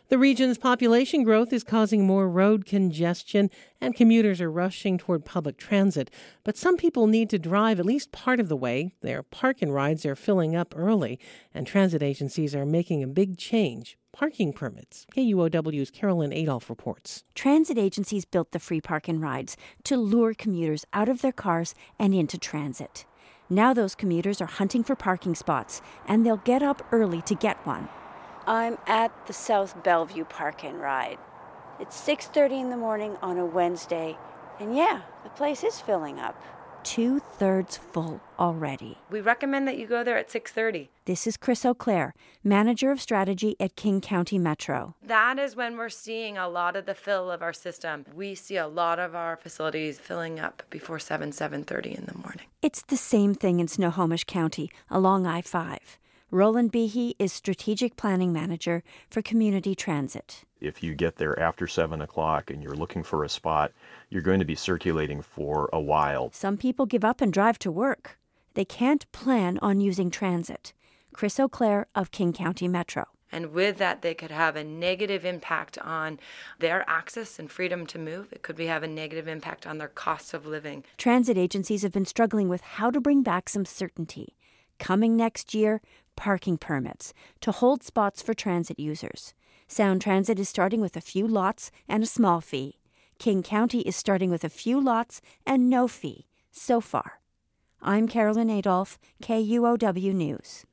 The region's population growth is causing more road congestion, and commuters are rushing toward public transit. But some people need to drive at least part of the way. Their park-and-rides are filling up early, and transit agencies are making a big change. Parking permits. KUOW's Carolyn Adolph reports. Transit agencies built the free park-and-rides to lure commuters out of their cars and into transit. Now those commuters are hunting for parking spots, and they'll get up early to get one. I'm at the South Bellevue Park and Ride. It's 6:30 in the morning on a Wednesday, and yeah, the place is filling up. 2/3 full already. We recommend that you go there at 6:30. This is Chris Auclair, Manager of Strategy at King County Metro. That is when we're seeing a lot of the fill of our system. We see a lot of our facilities filling up before 7:30 in the morning. It's the same thing in Snohomish County along I-5. Roland Behe is Strategic Planning Manager for Community Transit. If you get there after 7 o'clock and you're looking for a spot, you're going to be circulating for a while. Some people give up and drive to work. They can't plan on using transit. Chris Auclair of King County Metro. And with that, they could have a negative impact on their access and freedom to move. It could have a negative impact on their costs of living. Transit agencies have been struggling with how to bring back some certainty. Coming next year, parking permits to hold spots for transit users. Sound Transit is starting with a few lots and a small fee. King County is starting with a few lots and no fee so far. I'm Carolyn Adolph, KUOW News.